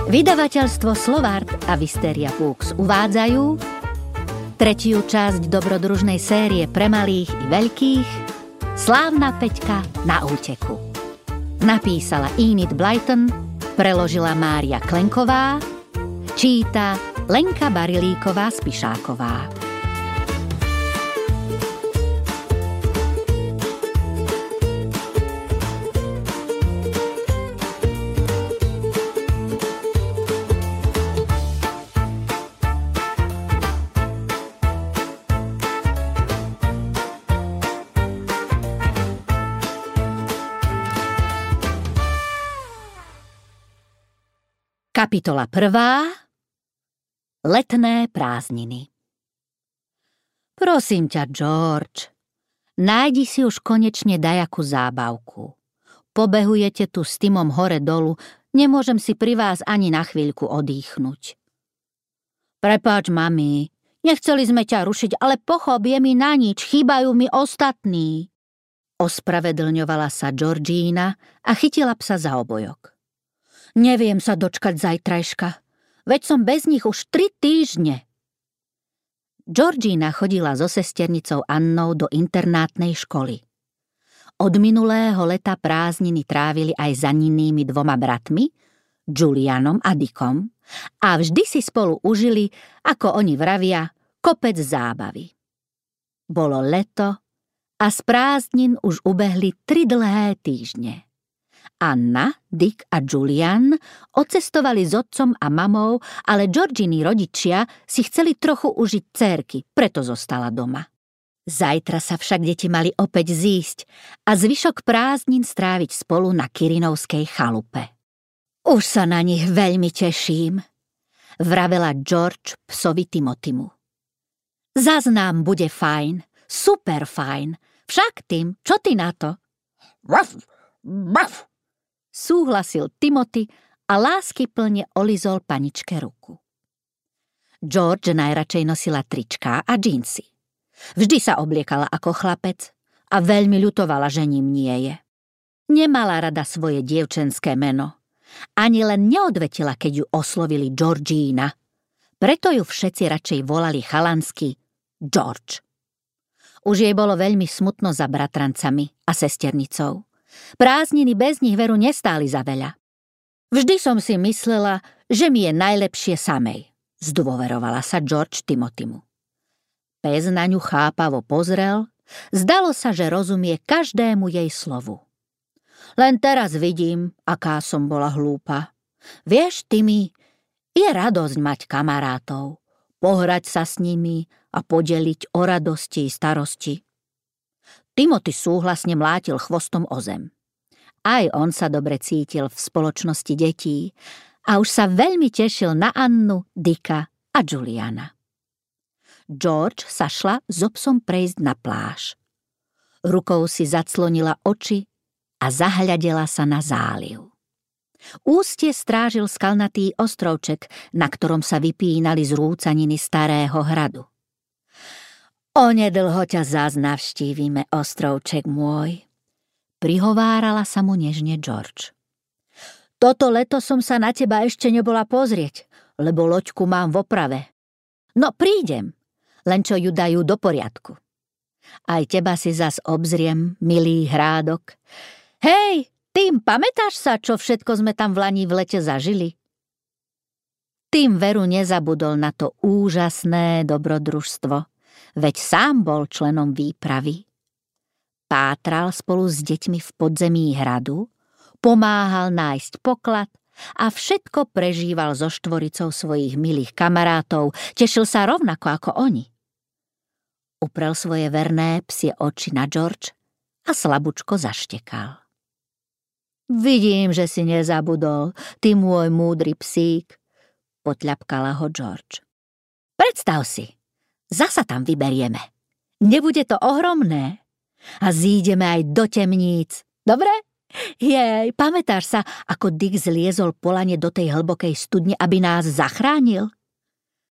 Vydavateľstvo Slovart a Wisteria Books uvádzajú tretiu časť dobrodružnej série pre malých i veľkých Slávna Peťka na úteku. Napísala Enid Blyton, preložila Mária Klenková, číta Lenka Barilíková-Spišáková. Kapitola 1. Letné prázdniny. Prosím ťa, George, nájdi si už konečne dajakú zábavku. Pobehujete tu s Timom hore dolu, nemôžem si pri vás ani na chvíľku odýchnuť. Prepáč, mami, nechceli sme ťa rušiť, ale pochop, je mi na nič, chýbajú mi ostatní. Ospravedlňovala sa Georgína a chytila psa za obojok. Neviem sa dočkať zajtrajška, veď som bez nich už 3 týždne. Georgína chodila so sesternicou Annou do internátnej školy. Od minulého leta prázdniny trávili aj za Ninými 2 bratmi, Julianom a Dickom, a vždy si spolu užili, ako oni vravia, kopec zábavy. Bolo leto a z prázdnin už ubehli 3 dlhé týždne. Anna, Dick a Julian odcestovali s otcom a mamou, ale Georginy rodičia si chceli trochu užiť dcérky, preto zostala doma. Zajtra sa však deti mali opäť zísť a zvyšok prázdnin stráviť spolu na Kirinovskej chalupe. Už sa na nich veľmi teším, vravela George psovi Timotimu. Zas nám bude fajn, super fajn, však Tim, čo ty na to? Vaf, vaf. Súhlasil Timothy a láskyplne olizol paničke ruku. George najradšej nosila tričká a džínsy. Vždy sa obliekala ako chlapec a veľmi ľutovala, že ním nie je. Nemala rada svoje dievčenské meno. Ani len neodvetila, keď ju oslovili Georgína. Preto ju všetci radšej volali chalansky George. Už jej bolo veľmi smutno za bratrancami a sesternicou. Prázdniny bez nich veru nestáli za veľa. Vždy som si myslela, že mi je najlepšie samej, zdôverovala sa George Timothymu. Pes na ňu chápavo pozrel, zdalo sa, že rozumie každému jej slovu. Len teraz vidím, aká som bola hlúpa. Vieš, Timmy, je radosť mať kamarátov, pohrať sa s nimi a podeliť o radosti i starosti. Timothy súhlasne mlátil chvostom o zem. Aj on sa dobre cítil v spoločnosti detí a už sa veľmi tešil na Annu, Dicka a Juliana. George sa šla so psom prejsť na pláž. Rukou si zaclonila oči a zahľadela sa na záliv. Ústie strážil skalnatý ostrovček, na ktorom sa vypínali zrúcaniny starého hradu. Onedlho ťa zás navštívime, ostrovček môj, prihovárala sa mu nežne George. Toto leto som sa na teba ešte nebola pozrieť, lebo loďku mám v oprave. No prídem, len čo ju dajú do poriadku. Aj teba si zas obzriem, milý hrádok. Hej, Tim, pamätáš sa, čo všetko sme tam v lani v lete zažili? Tim veru nezabudol na to úžasné dobrodružstvo, veď sám bol členom výpravy. Pátral spolu s deťmi v podzemí hradu, pomáhal nájsť poklad a všetko prežíval so štvoricou svojich milých kamarátov, tešil sa rovnako ako oni. Uprel svoje verné psie oči na George a slabúčko zaštekal. Vidím, že si nezabudol, ty môj múdry psík, potľapkala ho George. Predstav si, zasa tam vyberieme. Nebude to ohromné? A zídeme aj do temníc. Dobre? Jej, pamätáš sa, ako Dick zliezol po lane do tej hlbokej studne, aby nás zachránil?